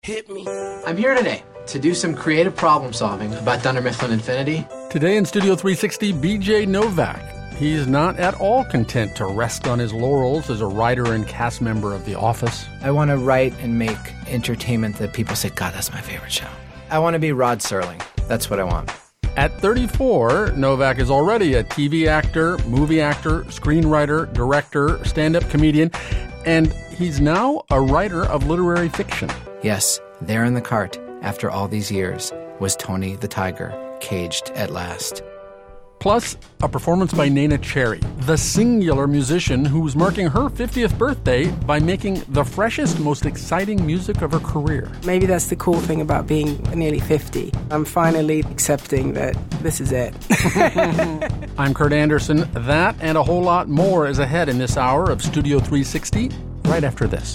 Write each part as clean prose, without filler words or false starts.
Hit me. I'm here today to do some creative problem solving about Dunder Mifflin Infinity. Today in Studio 360, BJ Novak. He's not at all content to rest on his laurels as a writer and cast member of The Office. I want to write and make entertainment that people say, God, that's my favorite show. I want to be Rod Serling. That's what I want. At 34, Novak is already a TV actor, movie actor, screenwriter, director, stand-up comedian, and he's now a writer of literary fiction. Yes, there in the cart, after all these years, was Tony the Tiger, caged at last. Plus, a performance by Neneh Cherry, the singular musician who's marking her 50th birthday by making the freshest, most exciting music of her career. Maybe that's the cool thing about being nearly 50. I'm finally accepting that this is it. I'm Kurt Anderson. That and a whole lot more is ahead in this hour of Studio 360, right after this.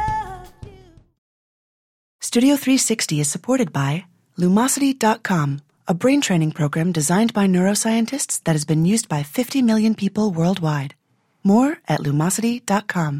Studio 360 is supported by Lumosity.com, a brain training program designed by neuroscientists that has been used by 50 million people worldwide. More at Lumosity.com.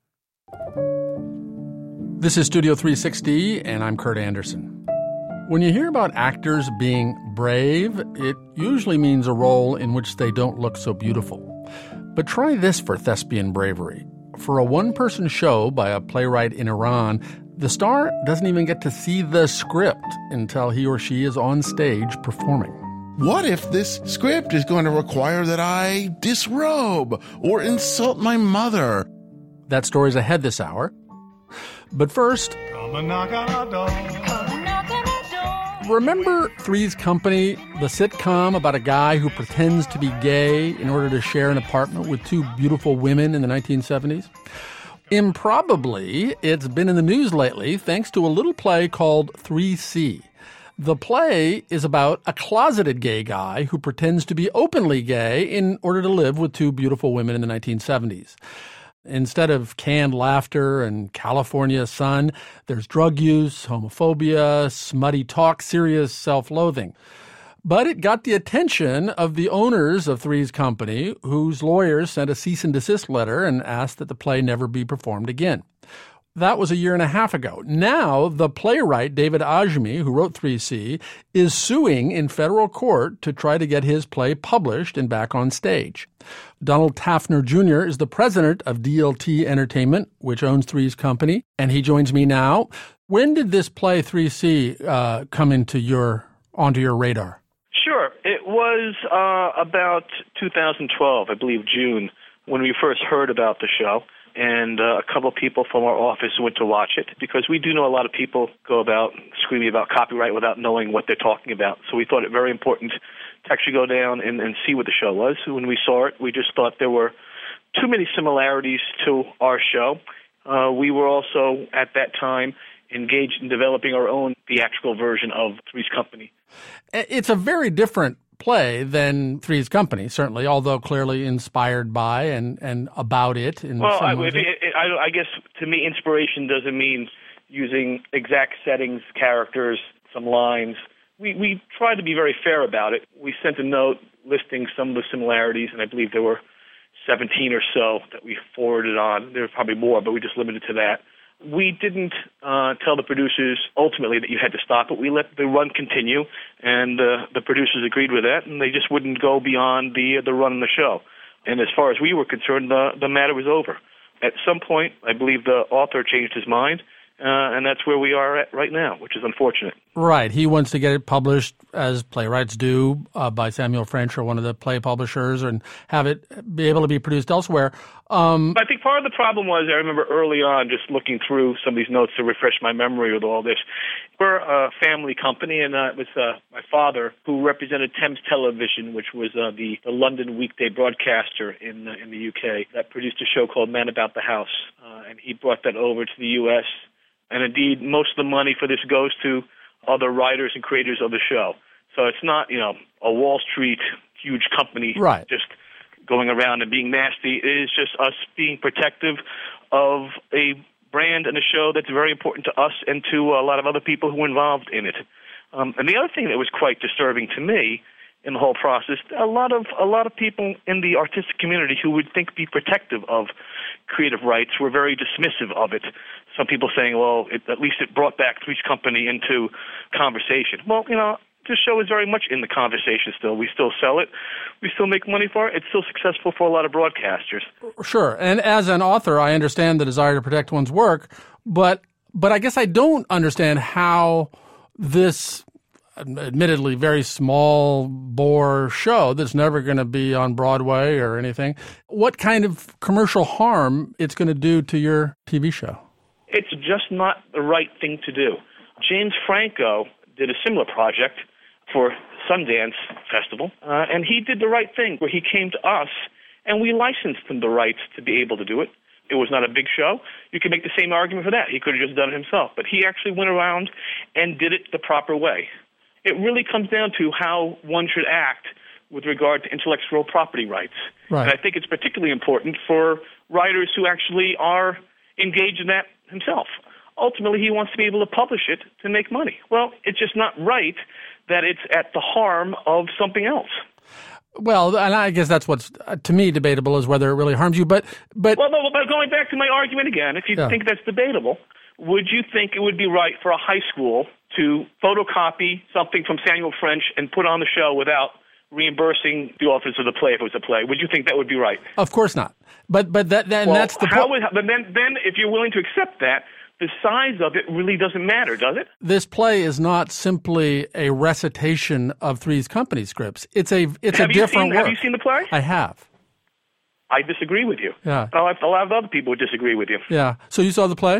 This is Studio 360, and I'm Kurt Anderson. When you hear about actors being brave, it usually means a role in which they don't look so beautiful. But try this for thespian bravery. For a one-person show by a playwright in Iran, the star doesn't even get to see the script until he or she is on stage performing. What if this script is going to require that I disrobe or insult my mother? That story's ahead this hour. But first, remember Three's Company, the sitcom about a guy who pretends to be gay in order to share an apartment with two beautiful women in the 1970s? Improbably, it's been in the news lately thanks to a little play called 3C. The play is about a closeted gay guy who pretends to be openly gay in order to live with two beautiful women in the 1970s. Instead of canned laughter and California sun, there's drug use, homophobia, smutty talk, serious self-loathing. But it got the attention of the owners of Three's Company, whose lawyers sent a cease and desist letter and asked that the play never be performed again. That was a year and a half ago. Now, the playwright David Ajmi, who wrote 3C, is suing in federal court to try to get his play published and back on stage. Donald Tafner Jr. is the president of DLT Entertainment, which owns Three's Company, and he joins me now. When did this play 3C come onto your radar? Sure. It was about 2012, I believe June, when we first heard about the show. And a couple of people from our office went to watch it because we do know a lot of people go about screaming about copyright without knowing what they're talking about. So we thought it very important to actually go down and see what the show was. When we saw it, we just thought there were too many similarities to our show. We were also, at that time, engaged in developing our own theatrical version of Three's Company. It's a very different play than Three's Company, certainly, although clearly inspired by and about it. I guess to me, inspiration doesn't mean using exact settings, characters, some lines. We tried to be very fair about it. We sent a note listing some of the similarities, and I believe there were 17 or so that we forwarded on. There were probably more, but we just limited to that. We didn't tell the producers ultimately that you had to stop it. We let the run continue, and the producers agreed with that, and they just wouldn't go beyond the run of the show. And as far as we were concerned, the matter was over. At some point, I believe the author changed his mind, and that's where we are at right now, which is unfortunate. Right. He wants to get it published, as playwrights do, by Samuel French or one of the play publishers, and have it be able to be produced elsewhere. I think part of the problem was, I remember early on just looking through some of these notes to refresh my memory with all this. We're a family company, and it was my father who represented Thames Television, which was the London weekday broadcaster in the UK that produced a show called Man About the House, and he brought that over to the U.S., and indeed most of the money for this goes to other writers and creators of the show. So it's not, a Wall Street huge company just going around and being nasty. It is just us being protective of a brand and a show that's very important to us and to a lot of other people who were involved in it. And the other thing that was quite disturbing to me in the whole process, a lot of people in the artistic community who would be protective of creative rights were very dismissive of it. Some people saying, well, at least it brought back Three's Company into conversation. Well, this show is very much in the conversation still. We still sell it. We still make money for it. It's still successful for a lot of broadcasters. Sure. And as an author, I understand the desire to protect one's work, but I guess I don't understand how this admittedly very small bore show that's never going to be on Broadway or anything, what kind of commercial harm it's going to do to your TV show? It's just not the right thing to do. James Franco did a similar project for Sundance Festival, and he did the right thing where he came to us and we licensed him the rights to be able to do it. It was not a big show. You could make the same argument for that. He could have just done it himself, but he actually went around and did it the proper way. It really comes down to how one should act with regard to intellectual property rights. Right. And I think it's particularly important for writers who actually are engaged in that himself. Ultimately, he wants to be able to publish it to make money. Well, it's just not right that it's at the harm of something else. Well, and I guess that's what's, to me, debatable is whether it really harms you. But Well, but going back to my argument again, if you think that's debatable, would you think it would be right for a high school to photocopy something from Samuel French and put on the show without reimbursing the authors of the play if it was a play? Would you think that would be right? Of course not. But that's the point. But then if you're willing to accept that, the size of it really doesn't matter, does it? This play is not simply a recitation of Three's Company scripts. It's a different work. Have you seen the play? I have. I disagree with you. Yeah. A lot of other people would disagree with you. Yeah. So you saw the play?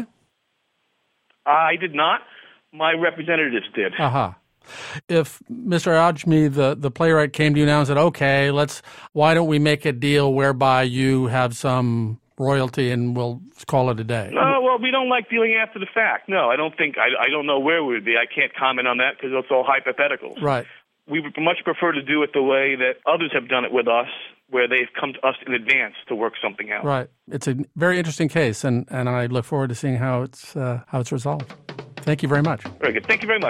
I did not. My representatives did. Aha. If Mr. Ajmi, the playwright, came to you now and said, okay, why don't we make a deal whereby you have some royalty and we'll call it a day? No, well, we don't like dealing after the fact. No, I don't think, I don't know where we would be. I can't comment on that because it's all hypotheticals. Right. We would much prefer to do it the way that others have done it with us, where they've come to us in advance to work something out. Right. It's a very interesting case, and I look forward to seeing how it's resolved. Thank you very much. Very good. Thank you very much.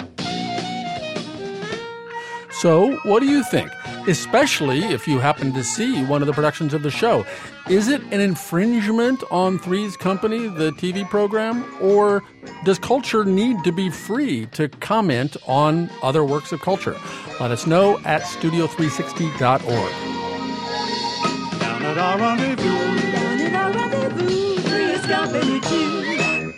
So, what do you think? Especially if you happen to see one of the productions of the show. Is it an infringement on Three's Company, the TV program, or does culture need to be free to comment on other works of culture? Let us know at studio360.org. Down at our rendezvous, Three's Company too.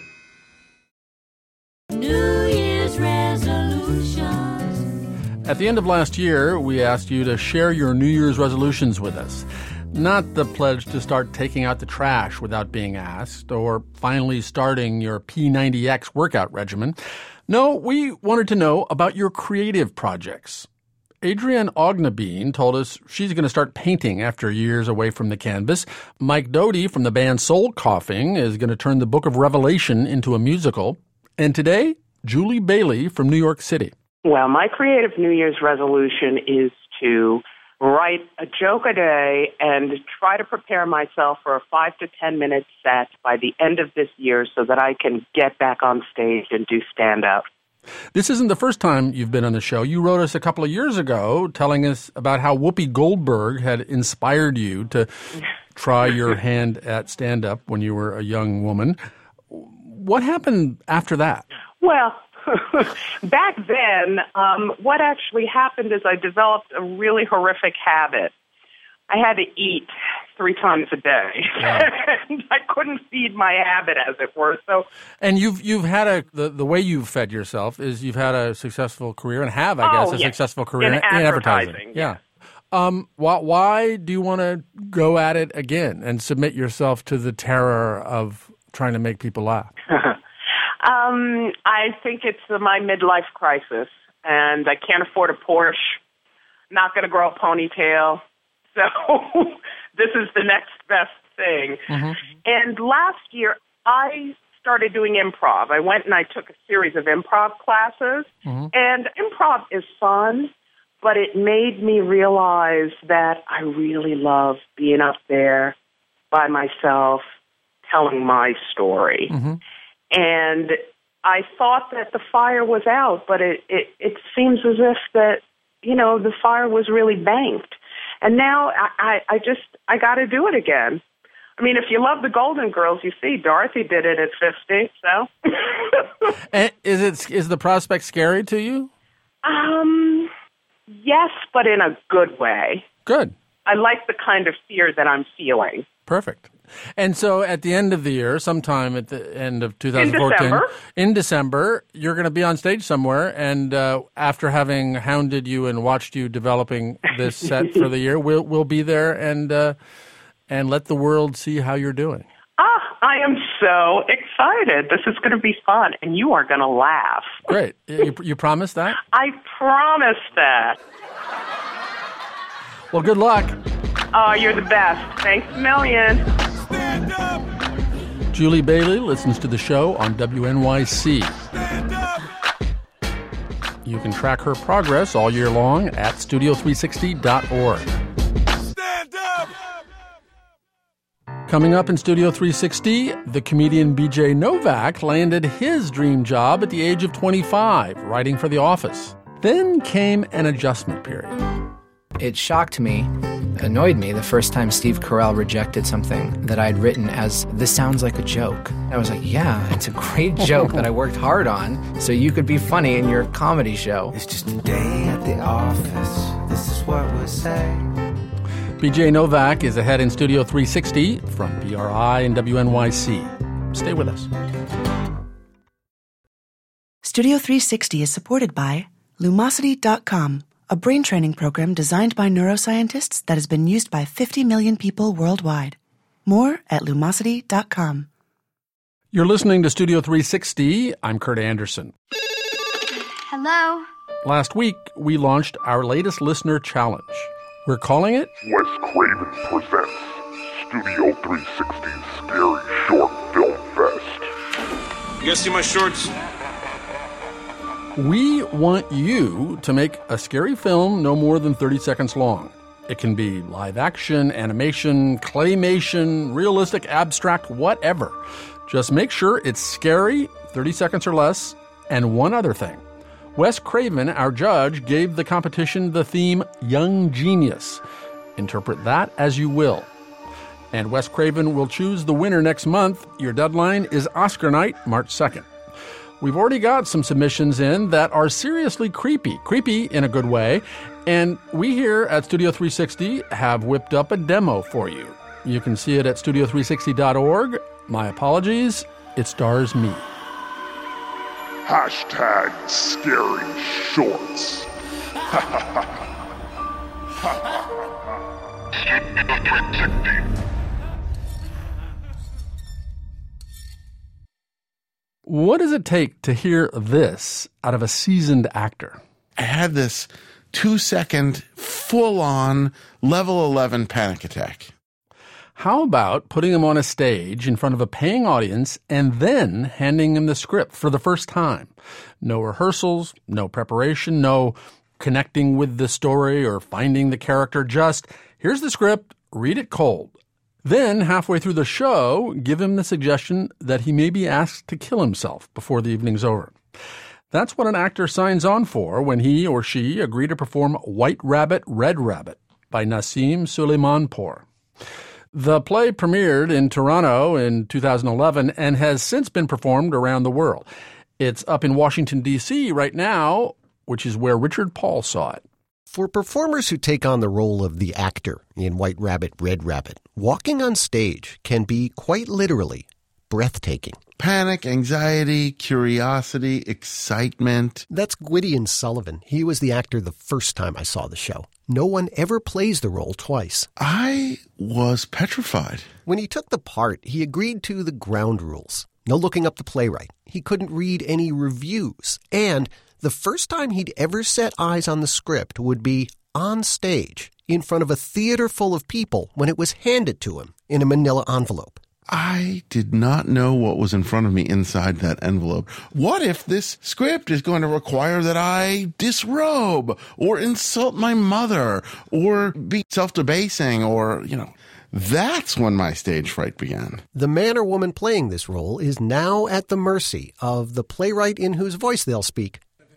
New Year's resolutions. At the end of last year, we asked you to share your New Year's resolutions with us. Not the pledge to start taking out the trash without being asked, or finally starting your P90X workout regimen. No, we wanted to know about your creative projects. Adrienne Ognabeen told us she's going to start painting after years away from the canvas. Mike Doty from the band Soul Coughing is going to turn the Book of Revelation into a musical. And today, Julie Bailey from New York City. Well, my creative New Year's resolution is to write a joke a day and try to prepare myself for a 5 to 10 minute set by the end of this year so that I can get back on stage and do stand-up. This isn't the first time you've been on the show. You wrote us a couple of years ago telling us about how Whoopi Goldberg had inspired you to try your hand at stand-up when you were a young woman. What happened after that? Well, back then, what actually happened is I developed a really horrific habit. I had to eat 3 times a day. Wow. And I couldn't feed my habit, as it were. So, and you've had the way you've fed yourself is you've had a successful career and have, I guess, a successful career in advertising. Yeah. Why do you want to go at it again and submit yourself to the terror of trying to make people laugh? I think it's my midlife crisis, and I can't afford a Porsche, not going to grow a ponytail, so this is the next best thing. Mm-hmm. And last year, I started doing improv. I went and I took a series of improv classes, and improv is fun, but it made me realize that I really love being up there by myself, telling my story. Mm-hmm. And I thought that the fire was out, but it seems as if that, the fire was really banked. And now I got to do it again. I mean, if you love the Golden Girls, you see Dorothy did it at 50, so. And is the prospect scary to you? Yes, but in a good way. Good. I like the kind of fear that I'm feeling. Perfect. And so at the end of the year, sometime at the end of 2014, in December, you're going to be on stage somewhere, and after having hounded you and watched you developing this set for the year, we'll be there and let the world see how you're doing. I am so excited. This is going to be fun, and you are going to laugh. Great. You promise that? I promise that. Well, good luck. Oh, you're the best. Thanks a million. Stand up. Julie Bailey listens to the show on WNYC. Stand up. You can track her progress all year long at studio360.org. Stand up. Coming up in Studio 360, the comedian B.J. Novak landed his dream job at the age of 25, writing for The Office. Then came an adjustment period. It shocked me, annoyed me the first time Steve Carell rejected something that I'd written as, this sounds like a joke. I was like, yeah, it's a great joke that I worked hard on so you could be funny in your comedy show. It's just a day at the office. This is what we'll say. B.J. Novak is ahead in Studio 360 from PRI and WNYC. Stay with us. Studio 360 is supported by Lumosity.com, a brain training program designed by neuroscientists that has been used by 50 million people worldwide. More at Lumosity.com. You're listening to Studio 360. I'm Kurt Anderson. Hello. Last week, we launched our latest listener challenge. We're calling it Wes Craven Presents Studio 360's Scary Short Film Fest. You guys see my shorts? We want you to make a scary film no more than 30 seconds long. It can be live action, animation, claymation, realistic, abstract, whatever. Just make sure it's scary, 30 seconds or less, and one other thing. Wes Craven, our judge, gave the competition the theme Young Genius. Interpret that as you will. And Wes Craven will choose the winner next month. Your deadline is Oscar night, March 2nd. We've already got some submissions in that are seriously creepy in a good way, and we here at Studio 360 have whipped up a demo for you. You can see it at studio360.org. My apologies, it stars me. Hashtag Scary Shorts. Studio 360. What does it take to hear this out of a seasoned actor? I had this 2-second, full-on, level 11 panic attack. How about putting him on a stage in front of a paying audience and then handing him the script for the first time? No rehearsals, no preparation, no connecting with the story or finding the character. Just, here's the script, read it cold. Then, halfway through the show, give him the suggestion that he may be asked to kill himself before the evening's over. That's what an actor signs on for when he or she agree to perform White Rabbit, Red Rabbit by Nassim Suleymanpour. The play premiered in Toronto in 2011 and has since been performed around the world. It's up in Washington, D.C. right now, which is where Richard Paul saw it. For performers who take on the role of the actor in White Rabbit, Red Rabbit, walking on stage can be quite literally breathtaking. Panic, anxiety, curiosity, excitement. That's Gwydion Sullivan. He was the actor the first time I saw the show. No one ever plays the role twice. I was petrified. When he took the part, he agreed to the ground rules. No looking up the playwright. He couldn't read any reviews. And the first time he'd ever set eyes on the script would be on stage in front of a theater full of people when it was handed to him in a manila envelope. I did not know what was in front of me inside that envelope. What if this script is going to require that I disrobe or insult my mother or be self-debasing or, That's when my stage fright began. The man or woman playing this role is now at the mercy of the playwright in whose voice they'll speak.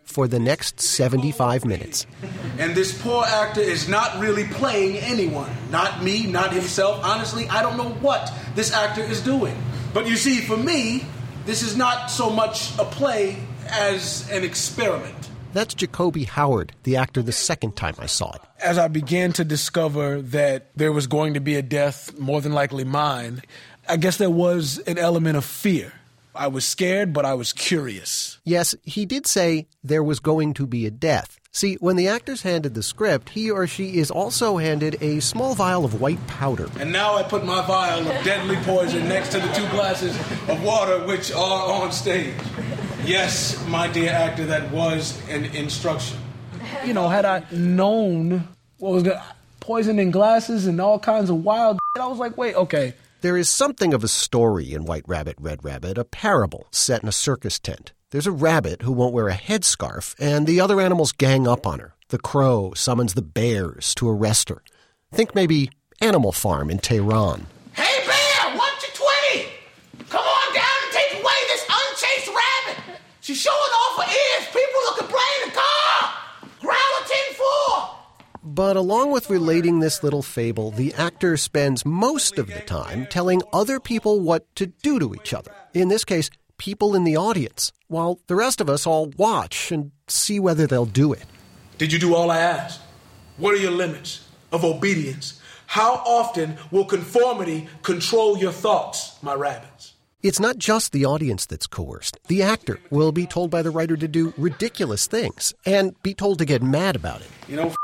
for the next 75 minutes. And this poor actor is not really playing anyone. Not me, not himself. Honestly, I don't know what this actor is doing. But you see, for me, this is not so much a play as an experiment. That's Jacoby Howard, the actor the second time I saw it. As I began to discover that there was going to be a death, more than likely mine, I guess there was an element of fear. I was scared, but I was curious. Yes, he did say there was going to be a death. See, when the actor's handed the script, he or she is also handed a small vial of white powder. And now I put my vial of deadly poison next to the 2 glasses of water which are on stage. Yes, my dear actor, that was an instruction. You know, had I known what was going to... poison in glasses and all kinds of wild shit, I was like, wait, okay. There is something of a story in White Rabbit, Red Rabbit, a parable set in a circus tent. There's a rabbit who won't wear a headscarf, and the other animals gang up on her. The crow summons the bears to arrest her. Think maybe Animal Farm in Tehran. Hey, bear, 1 to 20! Come on down and take away this unchased rabbit! She's showing off her ears! People are complaining! Car! Growler 10-4! But along with relating this little fable, the actor spends most of the time telling other people what to do to each other. In this case, people in the audience, while the rest of us all watch and see whether they'll do it. Did you do all I asked? What are your limits of obedience? How often will conformity control your thoughts, my rabbits? It's not just the audience that's coerced. The actor will be told by the writer to do ridiculous things and be told to get mad about it. You know,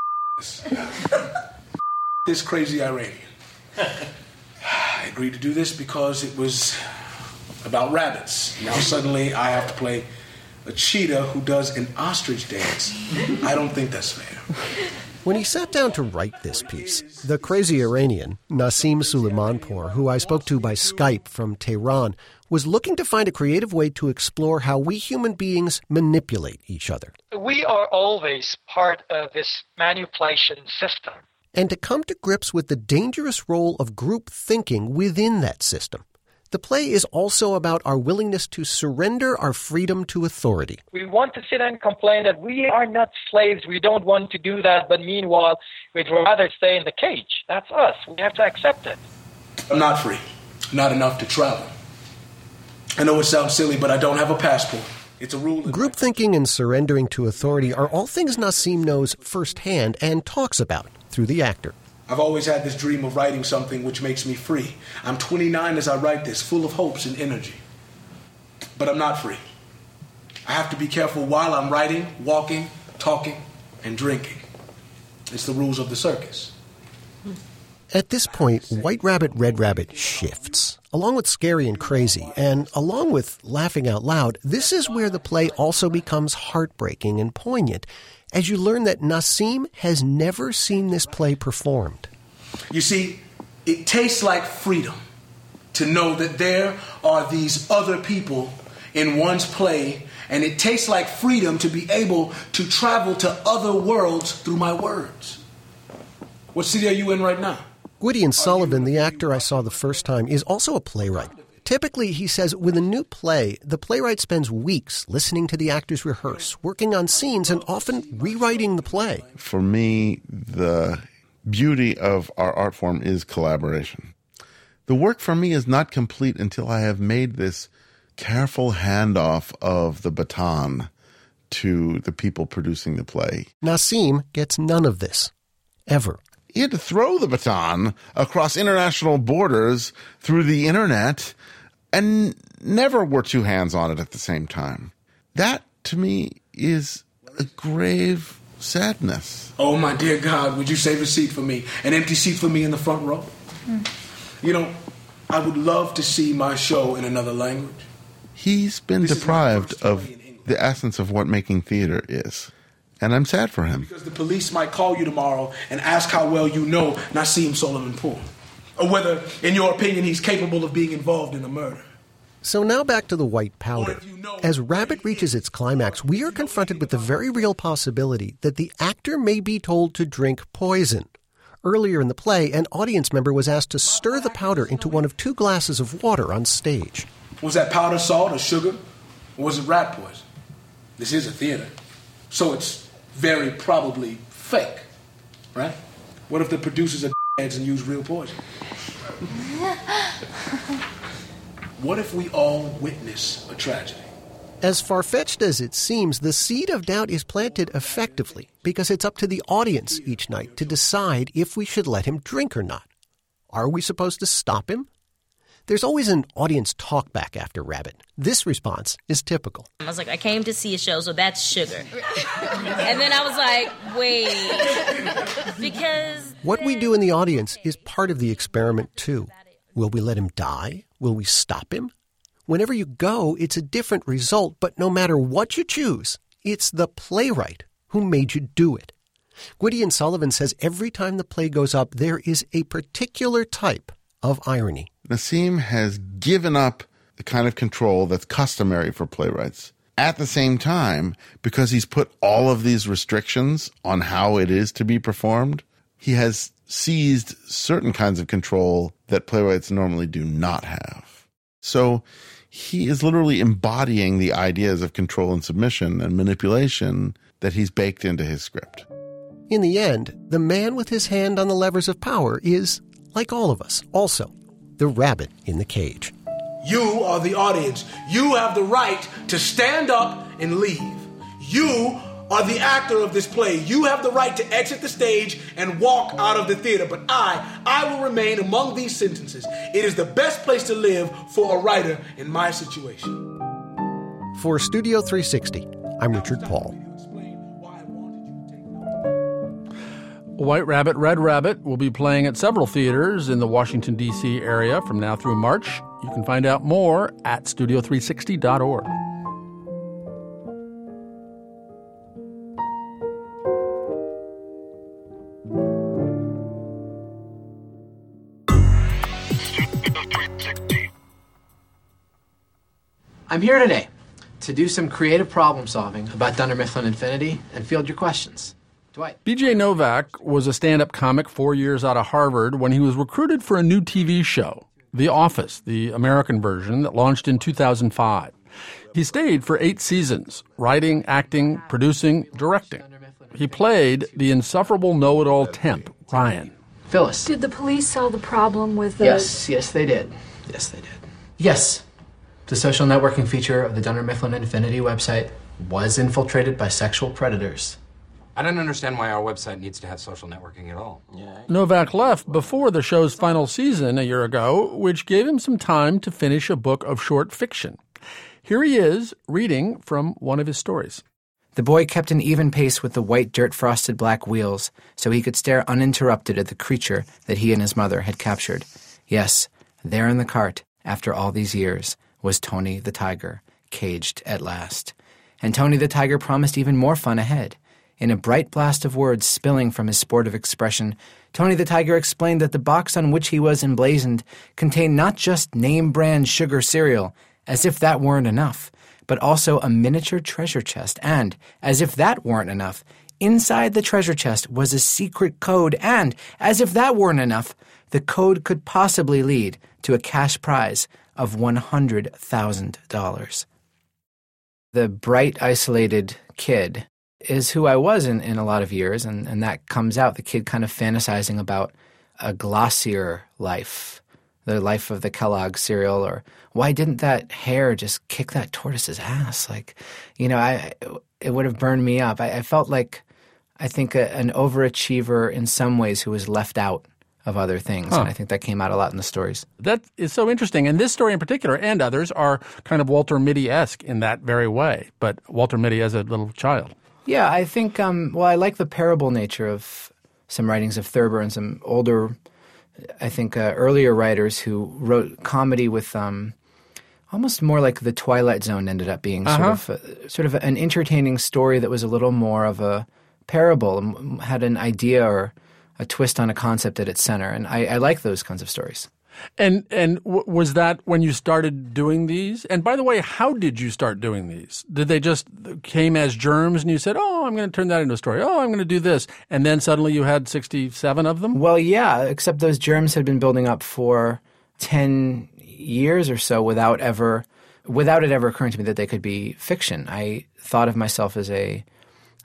this crazy Iranian. I agreed to do this because it was about rabbits. Now suddenly I have to play a cheetah who does an ostrich dance. I don't think that's fair. When he sat down to write this piece, the crazy Iranian, Nasim Suleimanpour, who I spoke to by Skype from Tehran, was looking to find a creative way to explore how we human beings manipulate each other. We are always part of this manipulation system. And to come to grips with the dangerous role of group thinking within that system. The play is also about our willingness to surrender our freedom to authority. We want to sit and complain that we are not slaves, we don't want to do that, but meanwhile, we'd rather stay in the cage. That's us. We have to accept it. I'm not free. Not enough to travel. I know it sounds silly, but I don't have a passport. It's a rule. Group thinking and surrendering to authority are all things Nasim knows firsthand and talks about through the actor. I've always had this dream of writing something which makes me free. I'm 29 as I write this, full of hopes and energy. But I'm not free. I have to be careful while I'm writing, walking, talking, and drinking. It's the rules of the circus. At this point, White Rabbit, Red Rabbit shifts. Along with Scary and Crazy, and along with Laughing Out Loud, this is where the play also becomes heartbreaking and poignant, as you learn that Nasim has never seen this play performed. You see, it tastes like freedom to know that there are these other people in one's play, and it tastes like freedom to be able to travel to other worlds through my words. What city are you in right now? Gwydion Sullivan, the actor I saw the first time, is also a playwright. Typically, he says, with a new play, the playwright spends weeks listening to the actors rehearse, working on scenes, and often rewriting the play. For me, the beauty of our art form is collaboration. The work for me is not complete until I have made this careful handoff of the baton to the people producing the play. Nasim gets none of this, ever. He had to throw the baton across international borders through the internet, and never were two hands on it at the same time. That, to me, is a grave sadness. Oh, my dear God, would you save a seat for me? An empty seat for me in the front row? You know, I would love to see my show in another language. He's been deprived of the essence of what making theater is. And I'm sad for him. Because the police might call you tomorrow and ask how well you know Nasim Suleimanpour. Or whether, in your opinion, he's capable of being involved in a murder. So now back to the white powder. As Rabbit reaches its climax, we are confronted with the very real possibility that the actor may be told to drink poison. Earlier in the play, an audience member was asked to stir the powder into one of 2 glasses of water on stage. Was that powder salt or sugar? Or was it rat poison? This is a theater. So it's very probably fake, right? What if the producers are eggs and use real poison? What if we all witness a tragedy? As far-fetched as it seems, the seed of doubt is planted effectively because it's up to the audience each night to decide if we should let him drink or not. Are we supposed to stop him? There's always an audience talkback after Rabbit. This response is typical. I was like, I came to see a show, so that's sugar. And then I was like, wait, because... What we do in the audience is part of the experiment, too. Will we let him die? Will we stop him? Whenever you go, it's a different result, but no matter what you choose, it's the playwright who made you do it. Gwydion Sullivan says every time the play goes up, there is a particular type of irony. Nassim has given up the kind of control that's customary for playwrights. At the same time, because he's put all of these restrictions on how it is to be performed, he has seized certain kinds of control that playwrights normally do not have. So he is literally embodying the ideas of control and submission and manipulation that he's baked into his script. In the end, the man with his hand on the levers of power is, like all of us, also the rabbit in the cage. You are the audience. You have the right to stand up and leave. You are the actor of this play. You have the right to exit the stage and walk out of the theater. But I will remain among these sentences. It is the best place to live for a writer in my situation. For Studio 360, I'm Richard Paul. White Rabbit, Red Rabbit will be playing at several theaters in the Washington, D.C. area from now through March. You can find out more at studio360.org. I'm here today to do some creative problem solving about Dunder Mifflin Infinity and field your questions. Dwight. B.J. Novak was a stand-up comic 4 years out of Harvard when he was recruited for a new TV show, The Office, the American version that launched in 2005. He stayed for 8 seasons, writing, acting, producing, directing. He played the insufferable know-it-all temp, Ryan. Phyllis. Did the police solve the problem with the... Yes, they did. Yes, the social networking feature of the Dunder Mifflin Infinity website was infiltrated by sexual predators. I don't understand why our website needs to have social networking at all. Novak left before the show's final season a year ago, which gave him some time to finish a book of short fiction. Here he is, reading from one of his stories. The boy kept an even pace with the white dirt-frosted black wheels so he could stare uninterrupted at the creature that he and his mother had captured. Yes, there in the cart, after all these years, was Tony the Tiger, caged at last. And Tony the Tiger promised even more fun ahead. In a bright blast of words spilling from his sportive expression, Tony the Tiger explained that the box on which he was emblazoned contained not just name-brand sugar cereal, as if that weren't enough, but also a miniature treasure chest. And, as if that weren't enough, inside the treasure chest was a secret code. And, as if that weren't enough, the code could possibly lead to a cash prize of $100,000. The bright, isolated kid is who I was in a lot of years, and that comes out, the kid kind of fantasizing about a glossier life, the life of the Kellogg cereal, or why didn't that hare just kick that tortoise's ass? Like, it would have burned me up. I felt like, I think, an overachiever in some ways who was left out of other things, and I think that came out a lot in the stories. That is so interesting, and this story in particular, and others, are kind of Walter Mitty-esque in that very way, but Walter Mitty as a little child. Yeah, I think, I like the parable nature of some writings of Thurber and some older, I think, earlier writers who wrote comedy with almost more like The Twilight Zone ended up being, sort of an entertaining story that was a little more of a parable and had an idea or a twist on a concept at its center. And I like those kinds of stories. And was that when you started doing these? And by the way, how did you start doing these? Did they just came as germs and you said, oh, I'm going to turn that into a story. Oh, I'm going to do this. And then suddenly you had 67 of them? Well, yeah, except those germs had been building up for 10 years or so without it ever occurring to me that they could be fiction. I thought of myself as a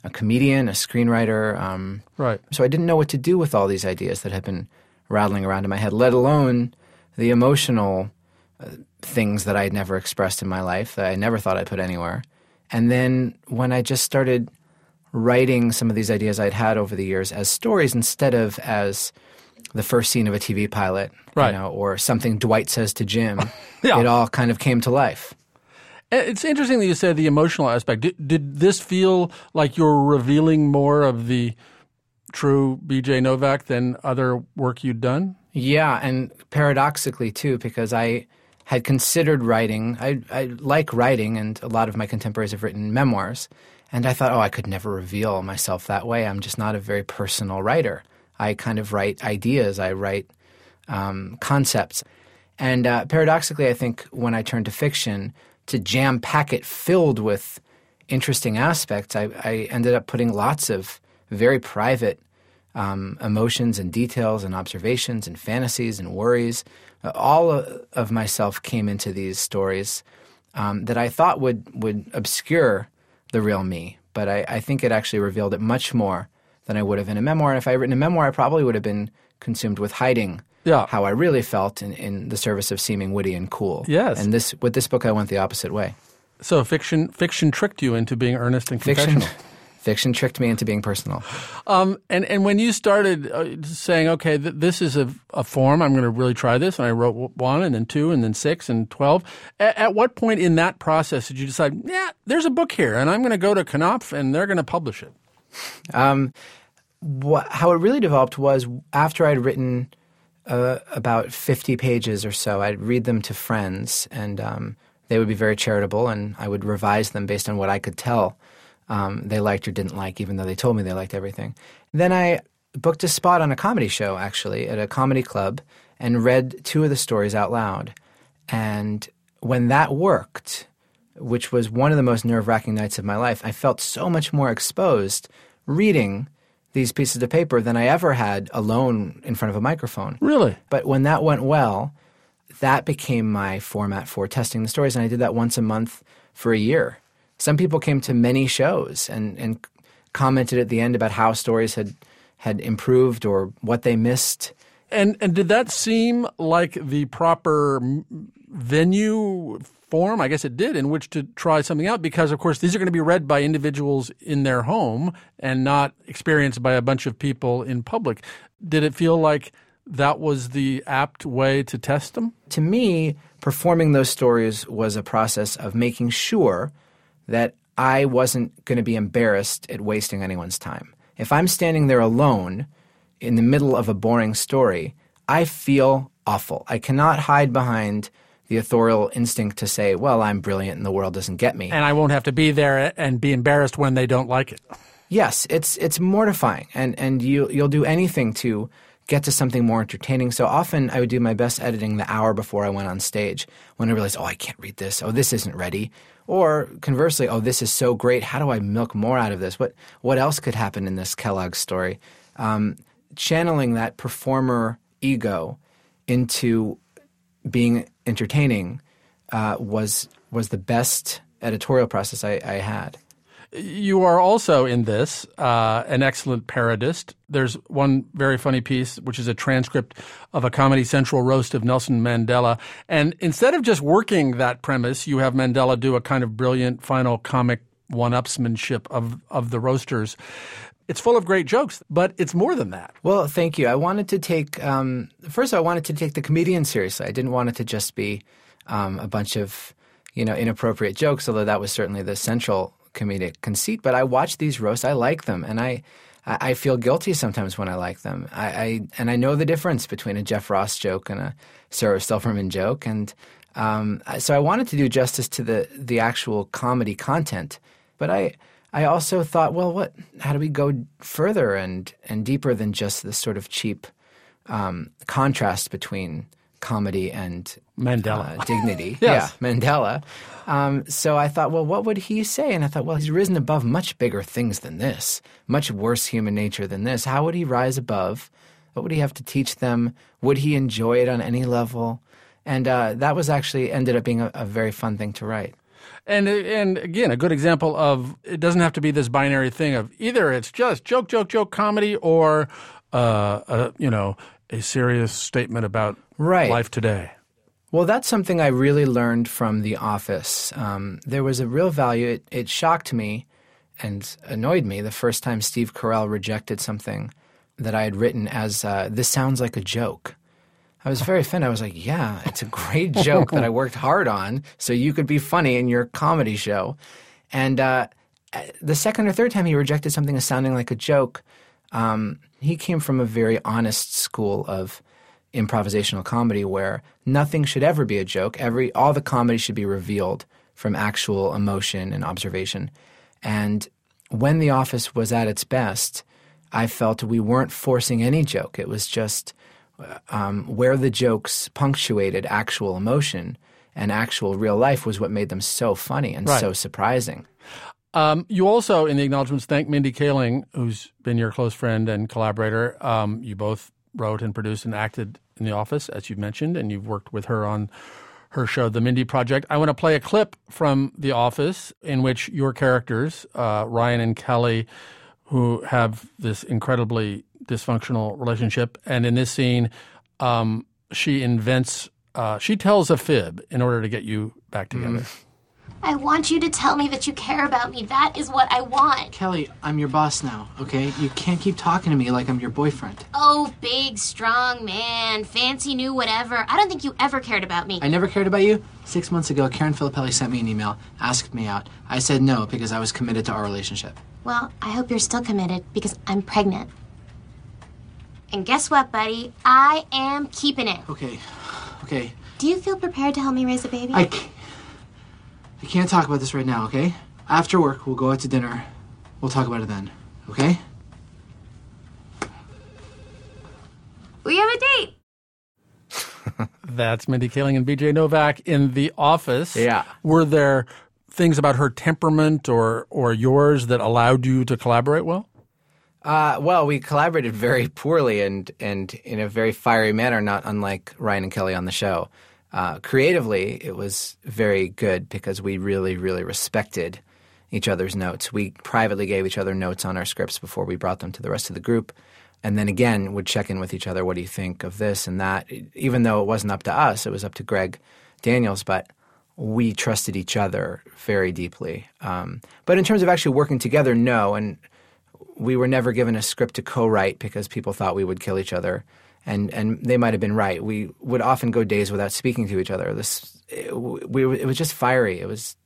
a comedian, a screenwriter. Right. So I didn't know what to do with all these ideas that had been rattling around in my head, let alone the emotional things that I had never expressed in my life, that I never thought I'd put anywhere. And then when I just started writing some of these ideas I'd had over the years as stories instead of as the first scene of a TV pilot, right, or something Dwight says to Jim, yeah, it all kind of came to life. It's interesting that you said the emotional aspect. Did this feel like you're revealing more of the true B.J. Novak than other work you'd done? Yeah, and paradoxically too, because I had considered writing. I like writing, and a lot of my contemporaries have written memoirs. And I thought, I could never reveal myself that way. I'm just not a very personal writer. I kind of write ideas. I write concepts. And paradoxically, I think when I turned to fiction, to jam-pack it filled with interesting aspects, I ended up putting lots of very private emotions and details and observations and fantasies and worries. All of myself came into these stories that I thought would obscure the real me. But I think it actually revealed it much more than I would have in a memoir. And if I had written a memoir, I probably would have been consumed with hiding how I really felt in the service of seeming witty and cool. Yes. And with this book, I went the opposite way. So fiction tricked you into being earnest and confessional. Fiction tricked me into being personal. And when you started saying, okay, this is a form, I'm going to really try this, and I wrote 1 and then 2 and then 6 and 12, at what point in that process did you decide, there's a book here, and I'm going to go to Knopf, and they're going to publish it? How it really developed was after I'd written about 50 pages or so, I'd read them to friends, and they would be very charitable, and I would revise them based on what I could tell they liked or didn't like, even though they told me they liked everything. Then I booked a spot on a comedy show, actually, at a comedy club, and read 2 of the stories out loud. And when that worked, which was one of the most nerve-wracking nights of my life, I felt so much more exposed reading these pieces of paper than I ever had alone in front of a microphone. Really? But when that went well, that became my format for testing the stories, and I did that once a month for a year. Some people came to many shows and commented at the end about how stories had improved or what they missed. And did that seem like the proper venue form? I guess it did, in which to try something out, because, of course, these are going to be read by individuals in their home and not experienced by a bunch of people in public. Did it feel like that was the apt way to test them? To me, performing those stories was a process of making sure that I wasn't going to be embarrassed at wasting anyone's time. If I'm standing there alone in the middle of a boring story, I feel awful. I cannot hide behind the authorial instinct to say, well, I'm brilliant and the world doesn't get me. And I won't have to be there and be embarrassed when they don't like it. Yes, it's mortifying, and you'll do anything to get to something more entertaining. So often I would do my best editing the hour before I went on stage, when I realized, I can't read this. This isn't ready. Or conversely, this is so great. How do I milk more out of this? What else could happen in this Kellogg story? Channeling that performer ego into being entertaining was the best editorial process I had. You are also in this an excellent parodist. There's one very funny piece, which is a transcript of a Comedy Central roast of Nelson Mandela. And instead of just working that premise, you have Mandela do a kind of brilliant final comic one-upsmanship of the roasters. It's full of great jokes, but it's more than that. Well, thank you. I wanted to take first, I wanted to take the comedian seriously. I didn't want it to just be a bunch of inappropriate jokes, although that was certainly the central comedic conceit. But I watch these roasts. I like them, and I feel guilty sometimes when I like them. I know the difference between a Jeff Ross joke and a Sarah Silverman joke, and so I wanted to do justice to the actual comedy content. But I also thought, well, how do we go further and deeper than just this sort of cheap contrast between comedy and Mandela dignity? Yes. Yeah, Mandela. So I thought, well, what would he say? And I thought, well, he's risen above much bigger things than this, much worse human nature than this. How would he rise above? What would he have to teach them? Would he enjoy it on any level? And that was actually ended up being a very fun thing to write. And again, a good example of it doesn't have to be this binary thing of either it's just joke comedy or a serious statement about life today. Well, that's something I really learned from The Office. There was a real value. It shocked me and annoyed me the first time Steve Carell rejected something that I had written as this sounds like a joke. I was very offended. I was like, yeah, it's a great joke that I worked hard on so you could be funny in your comedy show. And the second or third time he rejected something as sounding like a joke, he came from a very honest school of improvisational comedy where nothing should ever be a joke. All the comedy should be revealed from actual emotion and observation. And when The Office was at its best, I felt we weren't forcing any joke. It was just where the jokes punctuated actual emotion and actual real life was what made them so funny and so surprising. You also, in the acknowledgments, thank Mindy Kaling, who's been your close friend and collaborator. You both wrote and produced and acted in The Office, as you've mentioned, and you've worked with her on her show, The Mindy Project. I want to play a clip from The Office in which your characters, Ryan and Kelly, who have this incredibly dysfunctional relationship, and in this scene, she tells a fib in order to get you back together. I want you to tell me that you care about me. That is what I want. Kelly, I'm your boss now, okay? You can't keep talking to me like I'm your boyfriend. Oh, big, strong man, fancy new whatever. I don't think you ever cared about me. I never cared about you? 6 months ago, Karen Filippelli sent me an email, asked me out. I said no because I was committed to our relationship. Well, I hope you're still committed because I'm pregnant. And guess what, buddy? I am keeping it. Okay. Do you feel prepared to help me raise a baby? I can't talk about this right now, okay? After work, we'll go out to dinner. We'll talk about it then, okay? We have a date. That's Mindy Kaling and BJ Novak in The Office. Yeah. Were there things about her temperament or yours that allowed you to collaborate well? Well, we collaborated very poorly and in a very fiery manner, not unlike Ryan and Kelly on the show. Creatively, it was very good because we really, really respected each other's notes. We privately gave each other notes on our scripts before we brought them to the rest of the group. And then again, would check in with each other. What do you think of this and that? Even though it wasn't up to us, it was up to Greg Daniels. But we trusted each other very deeply. But in terms of actually working together, no. And we were never given a script to co-write because people thought we would kill each other. And they might have been right. We would often go days without speaking to each other. It was just fiery.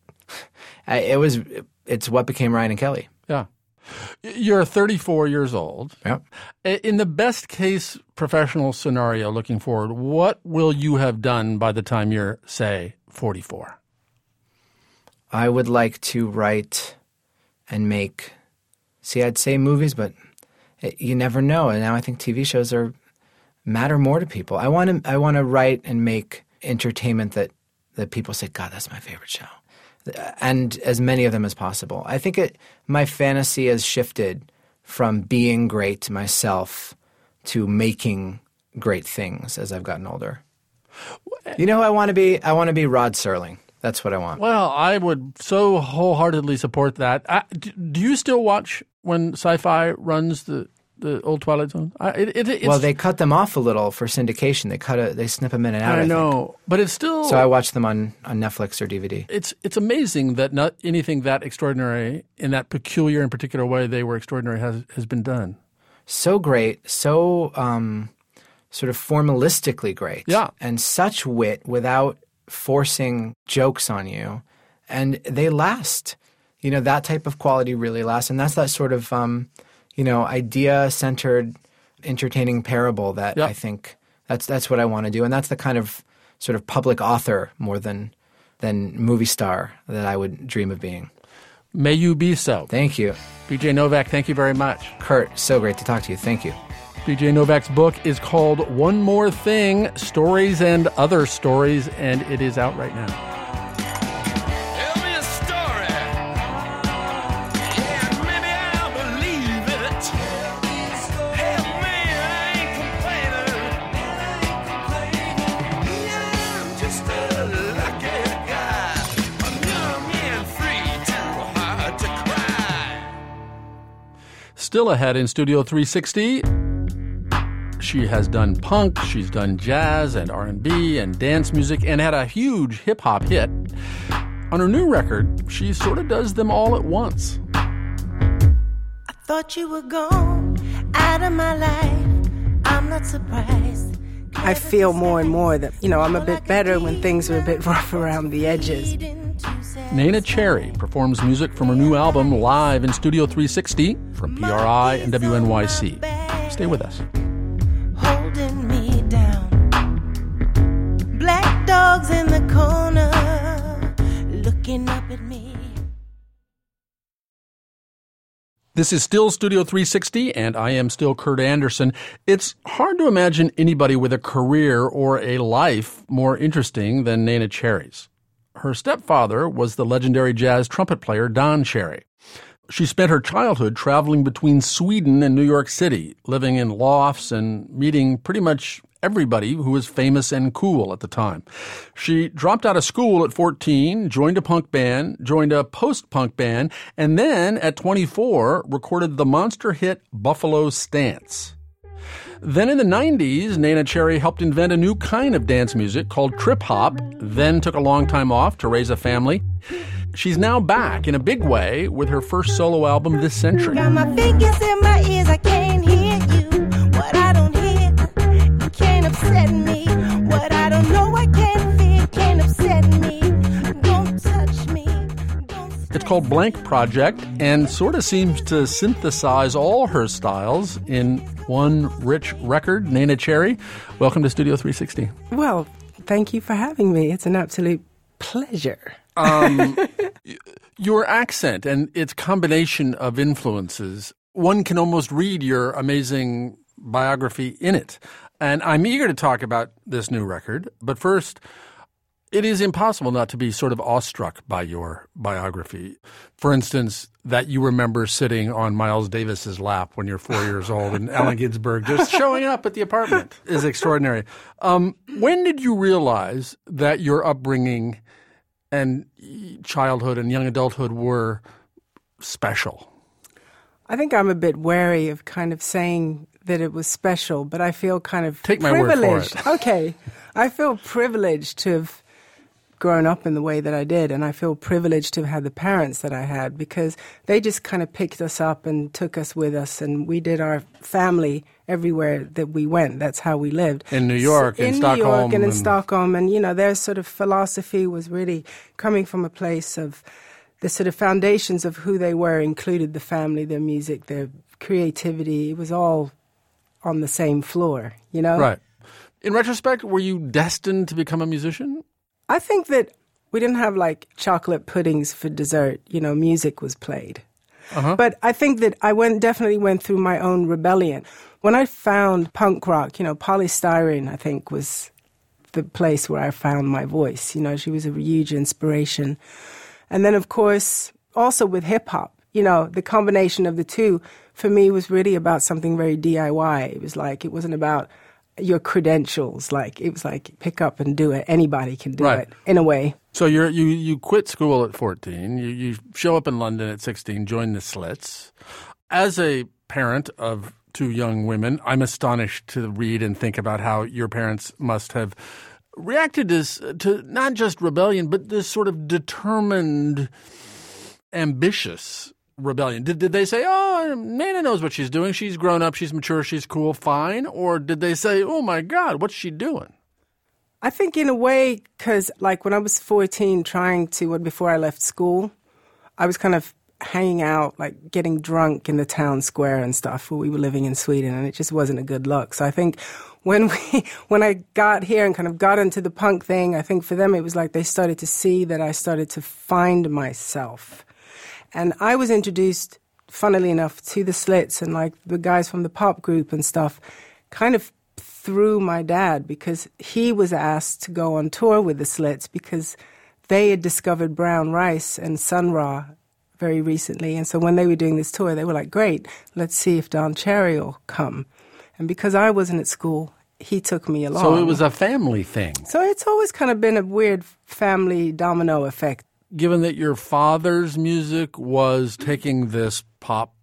It's what became Ryan and Kelly. Yeah. You're 34 years old. Yeah. In the best case professional scenario looking forward, what will you have done by the time you're, say, 44? I would like to write and make, I'd say movies, but you never know. And now I think TV shows matter more to people. I want to write and make entertainment that people say, God, that's my favorite show. And as many of them as possible. I think my fantasy has shifted from being great myself to making great things as I've gotten older. You know who I want to be? I want to be Rod Serling. That's what I want. Well, I would so wholeheartedly support that. Do you still watch when Sci-Fi runs the old Twilight Zone? Well, they cut them off a little for syndication. They snip them in and out. I know, but it's still. So I watch them on Netflix or DVD. It's amazing that not anything that extraordinary in that peculiar and particular way they were extraordinary has been done. So great, so sort of formalistically great. Yeah, and such wit without forcing jokes on you, and they last. You know, that type of quality really lasts, and that's that sort of. Idea-centered, entertaining parable that I think that's what I want to do. And that's the kind of sort of public author more than movie star that I would dream of being. May you be so. Thank you. BJ Novak, thank you very much. Kurt, so great to talk to you. Thank you. BJ Novak's book is called One More Thing, Stories and Other Stories, and it is out right now. still ahead in Studio 360. She has done punk, she's done jazz and R&B and dance music, and had a huge hip-hop hit. On her new record, she sort of does them all at once. I thought you were gone out of my life. I'm not surprised. I feel more and more that, I'm a bit better when things are a bit rough around the edges. Neneh Cherry performs music from her new album live in Studio 360 from PRI and WNYC. Stay with us. Holding me down. Black dogs in the corner looking up at me. This is still Studio 360, and I am still Kurt Anderson. It's hard to imagine anybody with a career or a life more interesting than Neneh Cherry's. Her stepfather was the legendary jazz trumpet player Don Cherry. She spent her childhood traveling between Sweden and New York City, living in lofts and meeting pretty much everybody who was famous and cool at the time. She dropped out of school at 14, joined a punk band, joined a post-punk band, and then at 24 recorded the monster hit Buffalo Stance. Then in the 90s, Neneh Cherry helped invent a new kind of dance music called trip hop, then took a long time off to raise a family. She's now back in a big way with her first solo album this century. Got my fingers in my ears, I can't hear you. What I don't hear, you can't upset me. What I don't know, I can't feel, can't upset me. Don't touch me. It's called Blank Project and sort of seems to synthesize all her styles in one rich record. Neneh Cherry, welcome to Studio 360. Well, thank you for having me. It's an absolute pleasure. Your accent and its combination of influences, one can almost read your amazing biography in it. And I'm eager to talk about this new record. But first, it is impossible not to be sort of awestruck by your biography. For instance, that you remember sitting on Miles Davis's lap when you're 4 years old and Allen Ginsberg just showing up at the apartment is extraordinary. When did you realize that your upbringing and childhood and young adulthood were special? I think I'm a bit wary of kind of saying that it was special, but I feel kind of Take my privileged. word for it. Okay. I feel privileged to have grown up in the way that I did, and I feel privileged to have had the parents that I had because they just kind of picked us up and took us with us, and we did our family everywhere that we went. That's how we lived. In New York, in Stockholm. In New York and in Stockholm. And, their sort of philosophy was really coming from a place of the sort of foundations of who they were included the family, their music, their creativity. It was all on the same floor, Right. In retrospect, were you destined to become a musician? I think that we didn't have like chocolate puddings for dessert. Music was played. But I think that I definitely went through my own rebellion. When I found punk rock, Polystyrene, I think, was the place where I found my voice. She was a huge inspiration. And then, of course, also with hip-hop, the combination of the two, for me, was really about something very DIY. It wasn't about your credentials. It was like, pick up and do it. Anybody can do it, in a way. So you quit school at 14. You show up in London at 16, join the Slits. As a parent of two young women, I'm astonished to read and think about how your parents must have reacted to not just rebellion, but this sort of determined, ambitious rebellion. Did they say, oh, Neneh knows what she's doing. She's grown up. She's mature. She's cool. Fine. Or did they say, oh, my God, what's she doing? I think in a way, because when I was 14 before I left school, I was kind of hanging out, getting drunk in the town square and stuff where we were living in Sweden, and it just wasn't a good look. So I think when I got here and kind of got into the punk thing, I think for them it was like they started to see that I started to find myself. And I was introduced, funnily enough, to the Slits and the guys from the pop group and stuff, kind of through my dad, because he was asked to go on tour with the Slits because they had discovered Brown Rice and Sun Ra very recently. And so when they were doing this tour, they were like, great, let's see if Don Cherry will come. And because I wasn't at school, he took me along. So it was a family thing. So it's always kind of been a weird family domino effect. Given that your father's music was taking this pop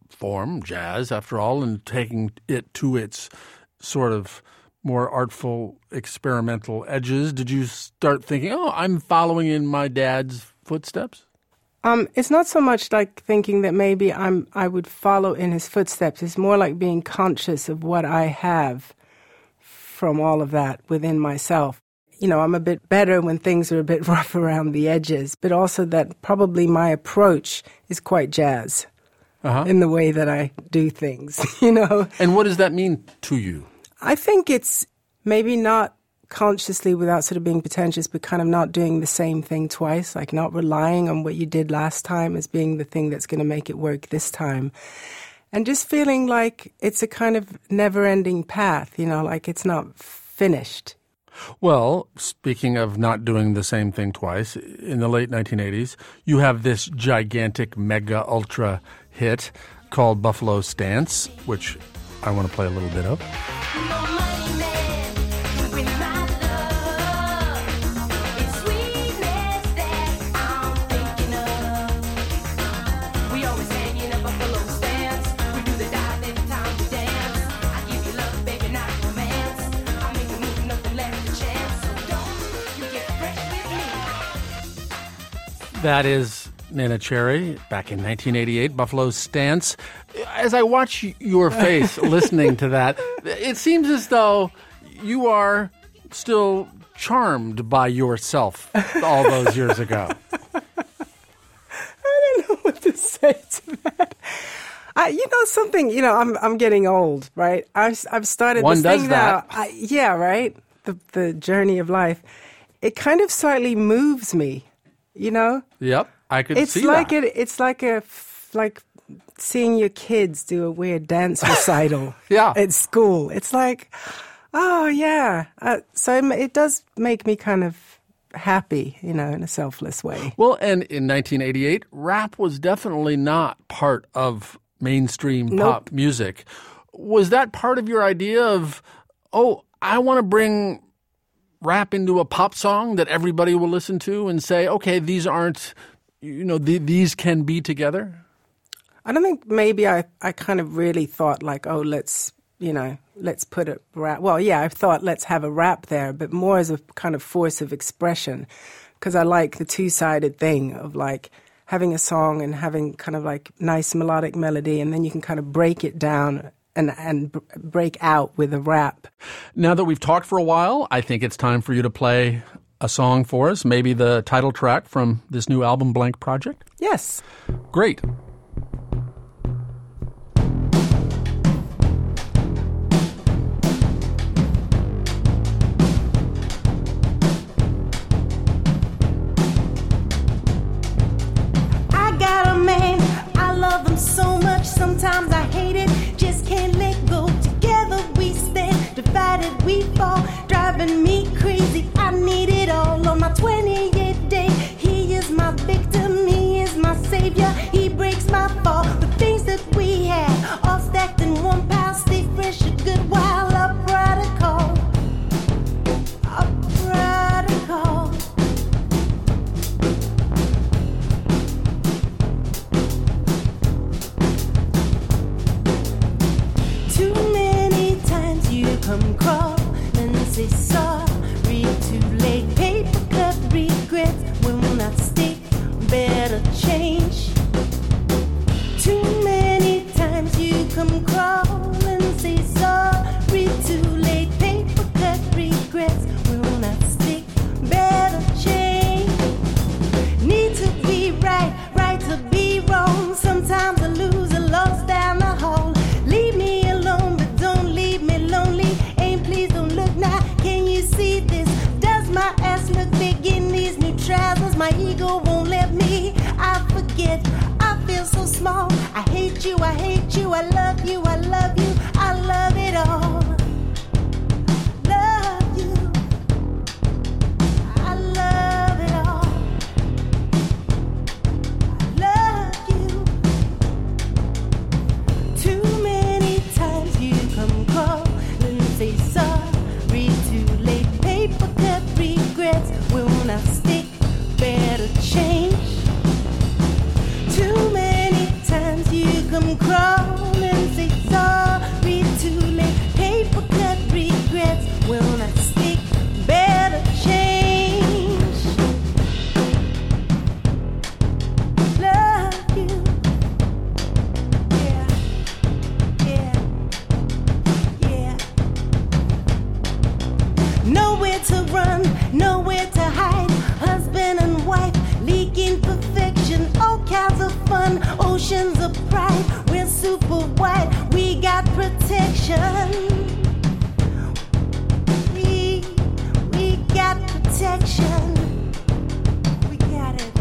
form, jazz, after all, and taking it to its sort of more artful, experimental edges, did you start thinking, oh, I'm following in my dad's footsteps? It's not so much like thinking that maybe I would follow in his footsteps. It's more like being conscious of what I have from all of that within myself. You know, I'm a bit better when things are a bit rough around the edges, but also that probably my approach is quite jazz in the way that I do things, you know. And what does that mean to you? I think it's maybe not consciously without sort of being pretentious, but kind of not doing the same thing twice, like not relying on what you did last time as being the thing that's going to make it work this time. And just feeling like it's a kind of never-ending path, you know, like it's not finished. Well, speaking of not doing the same thing twice, in the late 1980s, you have this gigantic mega ultra hit called Buffalo Stance, which I want to play a little bit of. That is Neneh Cherry, back in 1988, Buffalo Stance. As I watch your face listening to that, it seems as though you are still charmed by yourself all those years ago. I don't know what to say to that. I'm getting old, right? I've started One this does thing that. now. Right? The journey of life. It kind of slightly moves me. You know? Yep, I could see that. It's like seeing your kids do a weird dance recital at school. It's like, oh, yeah. So it does make me kind of happy, you know, in a selfless way. Well, and in 1988, rap was definitely not part of mainstream pop music. Was that part of your idea of, I want to bring rap into a pop song that everybody will listen to and say, okay, these aren't, these can be together? I don't think maybe I kind of really thought like, let's put a rap. Well, yeah, I thought let's have a rap there, but more as a kind of force of expression, because I like the two-sided thing of like having a song and having kind of like nice melodic melody, and then you can kind of break it down and break out with a rap. Now that we've talked for a while, I think it's time for you to play a song for us, maybe the title track from this new album, Blank Project? Yes. Great. I got a man, I love him so much, sometimes I hate it. Just can't let go. Together we stand, divided we fall, driving me crazy. I need it all on my 28th day. He is my victim, he is my savior. He breaks my fall. The things that we had, all stacked in one pile, stay fresh a good while. A prodigal, a prodigal. Too many times you come crawling and say sorry, too late. Paper cut regrets will not stick, better change. Too many times you come crawling and say sorry, too late. Paper cut regrets will not stick, better change. Need to be right, right to be wrong. Sometimes I lose a lost down the hall. Leave me alone, but don't leave me lonely. Ain't please don't look now. Can you see this? Does my ass look big in these new trousers? My ego won't let me. I forget. I feel so small. I hate you. I hate you. I love you. I love you. I love it all. Love you. I love it all. I love you. Too many times you come calling, say sorry, too late. Paper cut regrets will not stick, better change. Too many times you come crawl and say sorry too late. Paper cut regrets will not stick. Better change. Love you. Yeah, yeah, yeah. Nowhere to run, nowhere to hide. Husband and wife, leaking perfection. All kinds of fun, oceans of pride. We're super white, we got protection. We got protection. We got it.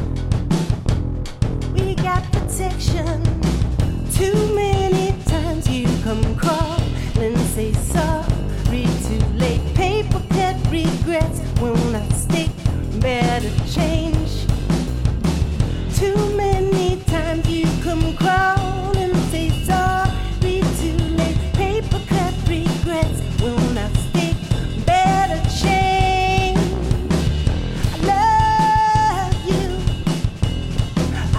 We got protection. Too many times you come crawling, say sorry too late. Paper cut regrets will not stick. Better change. Too many times you come crawling, say sorry too late. Paper cut regrets will not stick. Better change. I love you. I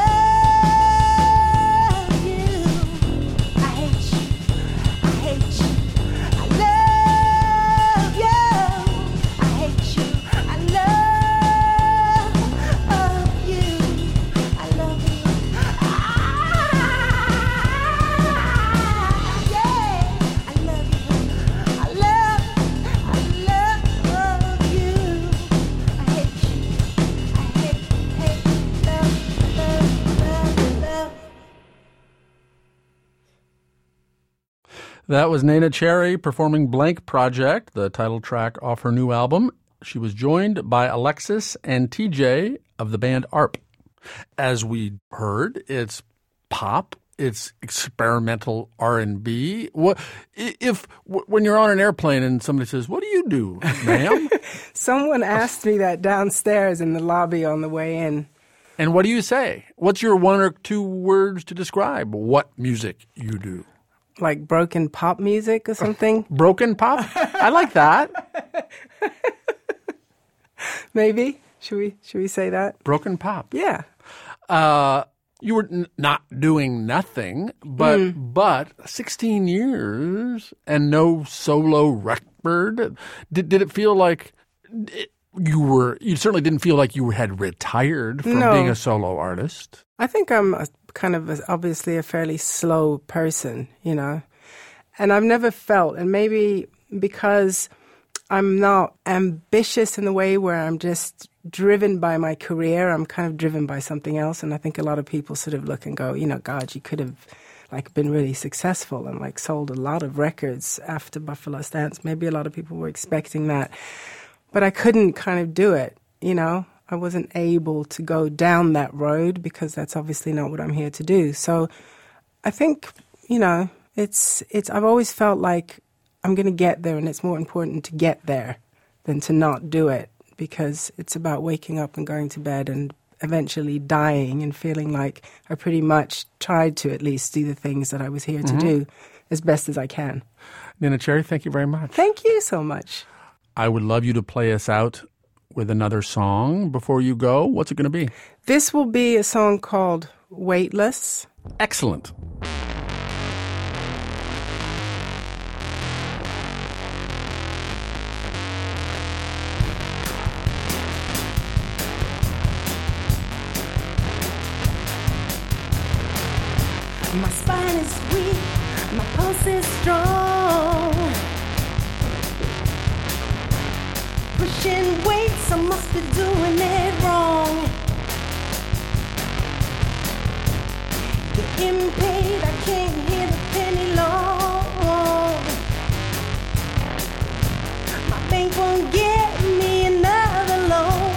love you. I hate you. I hate you. I love you. I hate you. I love you. I love you. Yeah. I love you. I love you. I hate you. I hate, love. That was Neneh Cherry performing Blank Project, the title track off her new album. She was joined by Alexis and TJ of the band ARP. As we heard, it's pop, it's experimental R&B. When you're on an airplane and somebody says, "What do you do, ma'am?" Someone asked me that downstairs in the lobby on the way in. And what do you say? What's your one or two words to describe what music you do? Like broken pop music or something? Broken pop? I like that. Maybe. Should we say that? Broken pop. Yeah. You were not doing nothing, but 16 years and no solo record. Did it feel like you certainly didn't feel like you had retired from being a solo artist? I think I'm obviously a fairly slow person, and I've never felt, and maybe because I'm not ambitious in the way where I'm just driven by my career, I'm kind of driven by something else. And I think a lot of people sort of look and go, God, you could have been really successful and sold a lot of records after Buffalo Stance. Maybe a lot of people were expecting that, but I couldn't kind of do it, I wasn't able to go down that road because that's obviously not what I'm here to do. So I think, I've always felt like I'm going to get there, and it's more important to get there than to not do it, because it's about waking up and going to bed and eventually dying and feeling like I pretty much tried to at least do the things that I was here to do as best as I can. Neneh Cherry, thank you very much. Thank you so much. I would love you to play us out with another song before you go. What's it going to be? This will be a song called Weightless. Excellent. My spine is weak, my pulse is strong. Pushing weights, I must be doing it wrong. Getting paid, I can't hit a penny long. My bank won't get me another loan.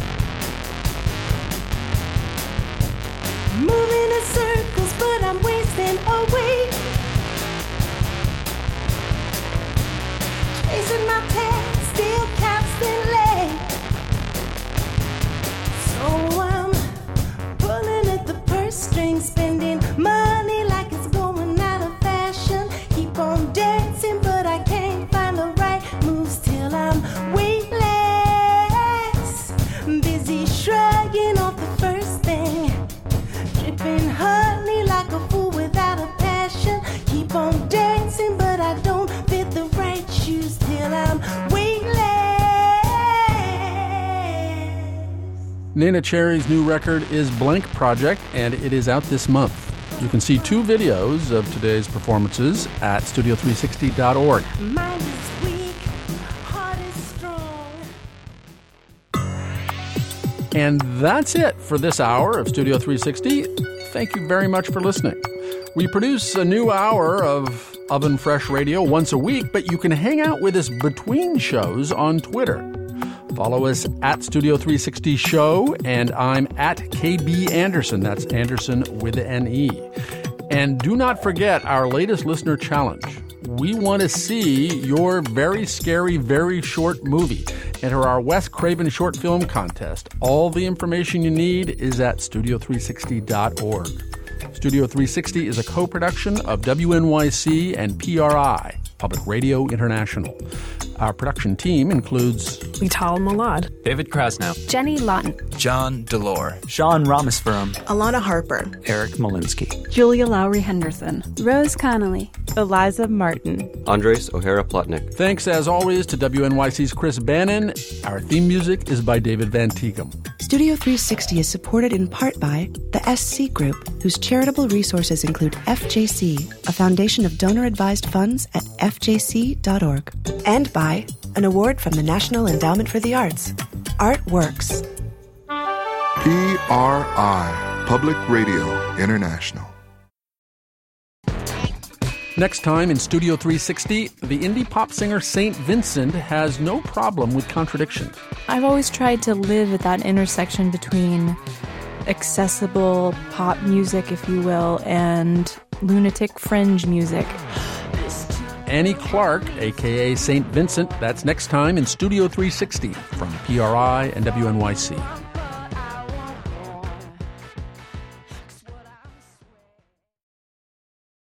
Moving in circles, but I'm wasting away. Chasing my tail, still constantly. So I'm pulling at the purse string, spending money like Nena Cherry's new record is Blank Project, and it is out this month. You can see 2 videos of today's performances at studio360.org. Mind is weak, heart is strong. And that's it for this hour of Studio 360. Thank you very much for listening. We produce a new hour of Oven Fresh Radio once a week, but you can hang out with us between shows on Twitter. Follow us at Studio 360 Show, and I'm at KB Anderson. That's Anderson with an E. And do not forget our latest listener challenge. We want to see your very scary, very short movie. Enter our Wes Craven short film contest. All the information you need is at studio360.org. Studio 360 is a co-production of WNYC and PRI, Public Radio International. Our production team includes Vital Malad, David Krasnow, Jenny Lawton, John Delore, Sean Ramaspuram, Alana Harper, Eric Malinsky, Julia Lowry Henderson, Rose Connolly, Eliza Martin, Andres O'Hara Plotnick. Thanks as always to WNYC's Chris Bannon. Our theme music is by David Van Tighem. Studio 360 is supported in part by the SC Group, whose charitable resources include FJC, a foundation of donor-advised funds at fjc.org, and by an award from the National Endowment for the Arts. Art Works. PRI, Public Radio International. Next time in Studio 360, the indie pop singer St. Vincent has no problem with contradictions. I've always tried to live at that intersection between accessible pop music, if you will, and lunatic fringe music. Annie Clark, a.k.a. St. Vincent, that's next time in Studio 360 from PRI and WNYC.